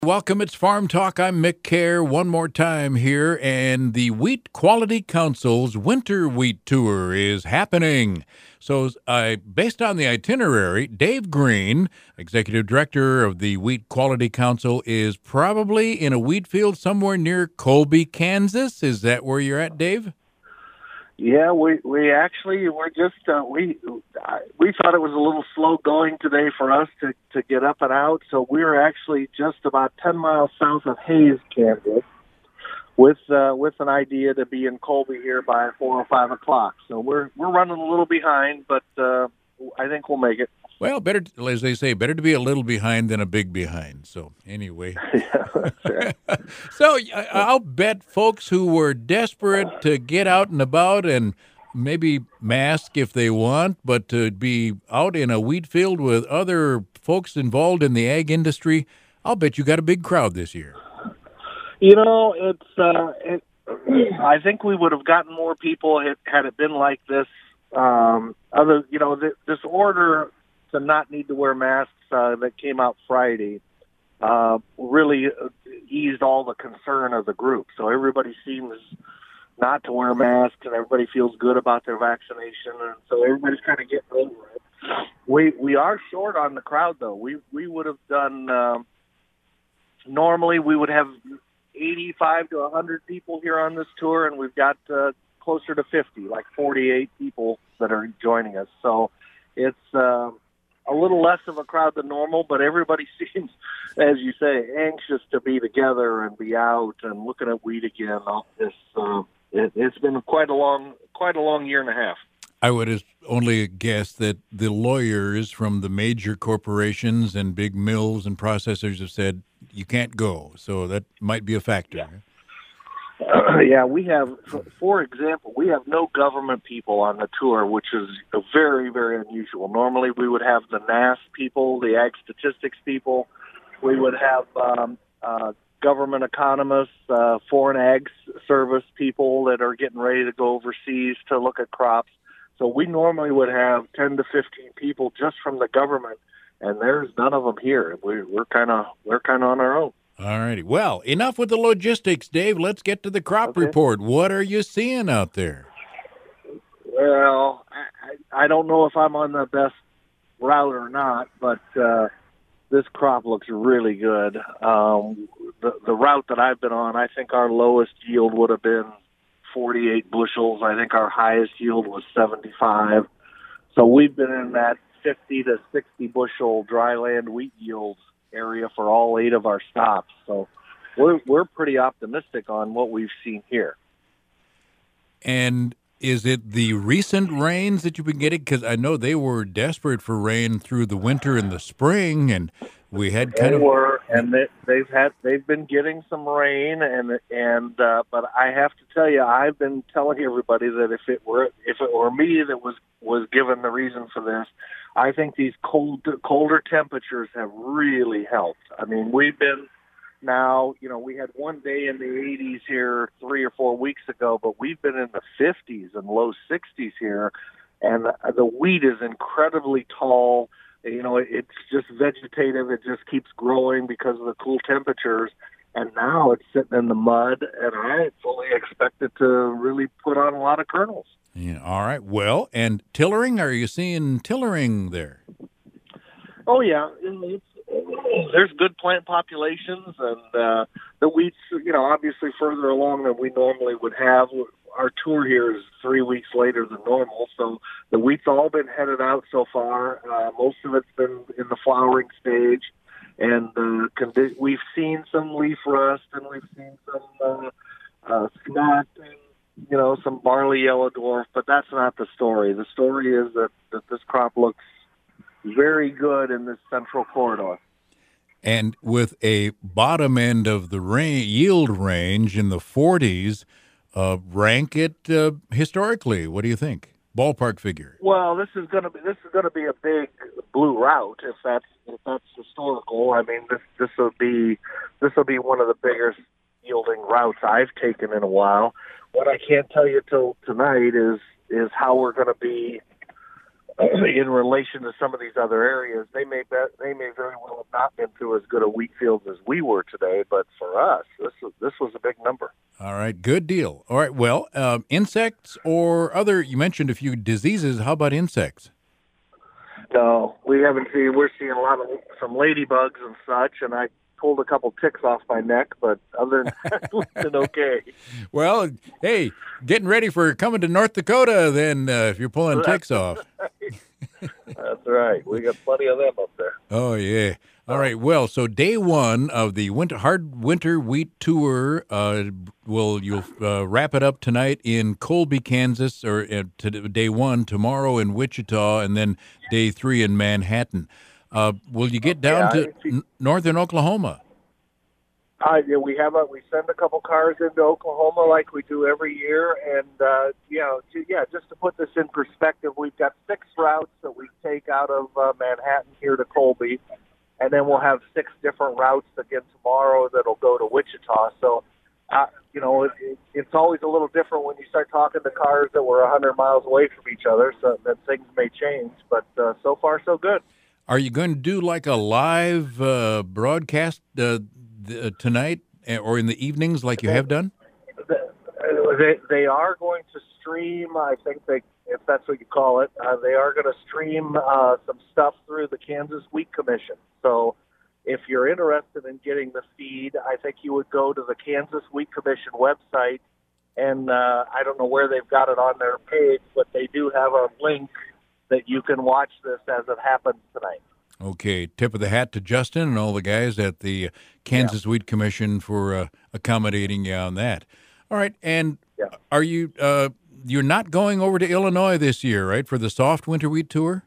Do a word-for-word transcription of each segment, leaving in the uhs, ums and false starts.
Welcome. It's Farm Talk. I'm Mick Kerr one more time here, and the Wheat Quality Council's Winter Wheat Tour is happening. So, uh, based on the itinerary, Dave Green, Executive Director of the Wheat Quality Council, is probably in a wheat field somewhere near Colby, Kansas. Is that where you're at, Dave? Yeah, we we actually we're just uh, we we thought it was a little slow going today for us to to get up and out, so we were actually just about ten miles south of Hayes, Kansas, with uh, with an idea to be in Colby here by four or five o'clock. So we're we're running a little behind, but uh, I think we'll make it. Well, better, as they say, better to be a little behind than a big behind. So, anyway. Yeah, that's right. So, I- I'll bet folks who were desperate to get out and about and maybe mask if they want, but to be out in a wheat field with other folks involved in the ag industry, I'll bet you got a big crowd this year. You know, it's. Uh, it, I think we would have gotten more people had, had it been like this. Um, other, you know, th- this order to not need to wear masks uh, that came out Friday uh, really eased all the concern of the group. So everybody seems not to wear masks, and everybody feels good about their vaccination, and so everybody's kind of getting over it. We we are short on the crowd, though. We we would have done um, normally we would have eighty-five to one hundred people here on this tour, and we've got uh, closer to fifty, like forty-eight people that are joining us. So it's uh, a little less of a crowd than normal, but everybody seems, as you say, anxious to be together and be out and looking at wheat again. This uh, it, it's been quite a long, quite a long year and a half. I would have only guessed that the lawyers from the major corporations and big mills and processors have said you can't go, so that might be a factor. Yeah. Uh, yeah, we have, for example, we have no government people on the tour, which is very, very unusual. Normally we would have the N A S people, the ag statistics people. We would have um, uh, government economists, uh, foreign ag service people that are getting ready to go overseas to look at crops. So we normally would have ten to fifteen people just from the government, and there's none of them here. We're, we're kind of we're kind of on our own. All righty. Well, enough with the logistics, Dave. Let's get to the crop Okay. report. What are you seeing out there? Well, I, I don't know if I'm on the best route or not, but uh, this crop looks really good. Um, the, the route that I've been on, I think our lowest yield would have been forty-eight bushels. I think our highest yield was seventy-five. So we've been in that fifty to sixty bushel dryland wheat yields area for all eight of our stops. So we're we're pretty optimistic on what we've seen here. And is it the recent rains that you've been getting? Because I know they were desperate for rain through the winter and the spring, and we had kind they of were, and they, they've had they've been getting some rain, and and uh, but I have to tell you, I've been telling everybody that if it were if it were me that was was given the reason for this, I think these cold colder temperatures have really helped. I mean, we've been now, you know, we had one day in the eighties here three or four weeks ago, but we've been in the fifties and low sixties here, and the wheat is incredibly tall. You know, it's just vegetative. It just keeps growing because of the cool temperatures. And now it's sitting in the mud, and I fully expect it to really put on a lot of kernels. Yeah, all right. Well, and tillering, are you seeing tillering there? Oh, yeah. It's, there's good plant populations, and uh, the wheat's, you know, obviously further along than we normally would have. Our tour here is three weeks later than normal, so the wheat's all been headed out so far. Uh, most of it's been in the flowering stage, and uh, condi- we've seen some leaf rust, and we've seen some uh, uh, snot, and you know, some barley yellow dwarf, but that's not the story. The story is that, that this crop looks very good in this central corridor. And with a bottom end of the ra- yield range in the forties, uh, rank it uh, historically. What do you think? Ballpark figure. Well, this is going to be this is going to be a big blue route if that's if that's historical. I mean, this this will be this will be one of the biggest yielding routes I've taken in a while. What I can't tell you till tonight is is how we're going to be in relation to some of these other areas, they may be, they may very well have not been through as good a wheat field as we were today. But for us, this was, this was a big number. All right, good deal. All right, well, um, insects or other, you mentioned a few diseases. How about insects? No, we haven't seen, we're seeing a lot of some ladybugs and such, and I pulled a couple ticks off my neck, but other than that, it's been okay. Well, hey, getting ready for coming to North Dakota then, uh, if you're pulling That's ticks off. Right. That's right. We got plenty of them up there. Oh, yeah. All right. Well, so day one of the winter hard winter wheat tour, uh, will you'll uh, wrap it up tonight in Colby, Kansas, or uh, to day one tomorrow in Wichita, and then day three in Manhattan. Uh, will you get down yeah, to n- northern Oklahoma? Uh, yeah, we have a we send a couple cars into Oklahoma like we do every year, and uh, you know, to, yeah, just to put this in perspective, we've got six routes that we take out of uh, Manhattan here to Colby. And then we'll have six different routes again tomorrow that'll go to Wichita. So, uh, you know, it, it, it's always a little different when you start talking to cars that were one hundred miles away from each other, so that things may change. But uh, so far, so good. Are you going to do like a live uh, broadcast uh, th- uh, tonight or in the evenings like you have done? They, they are going to stream, I think they, if that's what you call it, uh, they are going to stream uh, some stuff through the Kansas Wheat Commission. So if you're interested in getting the feed, I think you would go to the Kansas Wheat Commission website, and uh, I don't know where they've got it on their page, but they do have a link that you can watch this as it happens tonight. Okay, tip of the hat to Justin and all the guys at the Kansas yeah. Wheat Commission for uh, accommodating you on that. All right, and yeah. are you uh, you're not going over to Illinois this year, right, for the soft winter wheat tour?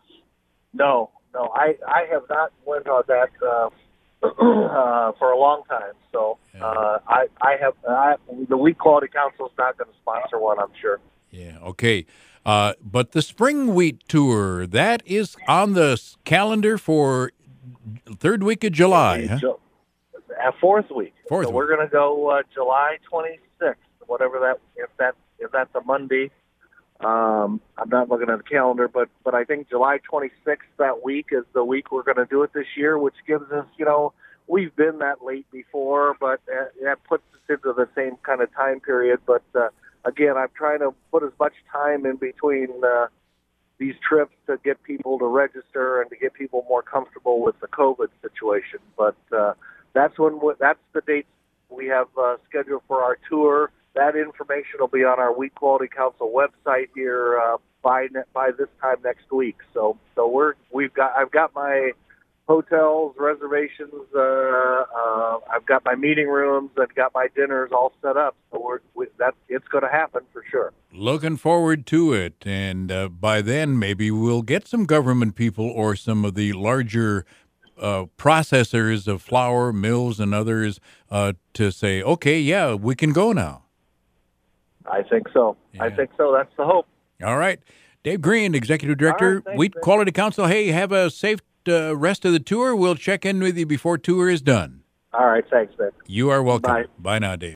No, no, I, I have not went on that uh, uh, for a long time. So uh, I I have I, the Wheat Quality Council is not going to sponsor one, I'm sure. Yeah. Okay. Uh, but the spring wheat tour, that is on the calendar for third week of July, huh? Ju- uh, fourth week. Fourth so week. We're going to go uh, July twenty-sixth, whatever that, if that, if that's a Monday. Um, I'm not looking at the calendar, but, but I think July twenty-sixth that week is the week we're going to do it this year, which gives us, you know, we've been that late before, but uh, that puts us into the same kind of time period. But, uh, again, I'm trying to put as much time in between uh, these trips to get people to register and to get people more comfortable with the COVID situation. But uh, that's when we, that's the dates we have uh, scheduled for our tour. That information will be on our Wheat Quality Council website here uh, by ne- by this time next week. So so we're we've got I've got my hotels, reservations. Uh, uh, I've got my meeting rooms. I've got my dinners all set up. So we're, we, that it's going to happen for sure. Looking forward to it, and uh, by then maybe we'll get some government people or some of the larger uh, processors of flour, mills, and others uh, to say, "Okay, yeah, we can go now." I think so. Yeah. I think so. That's the hope. All right, Dave Green, Executive Director, right, thanks, Wheat man. Quality Council. Hey, have a safe Uh, rest of the tour. We'll check in with you before tour is done. All right. Thanks, man. You are welcome. Bye. Bye now, Dave.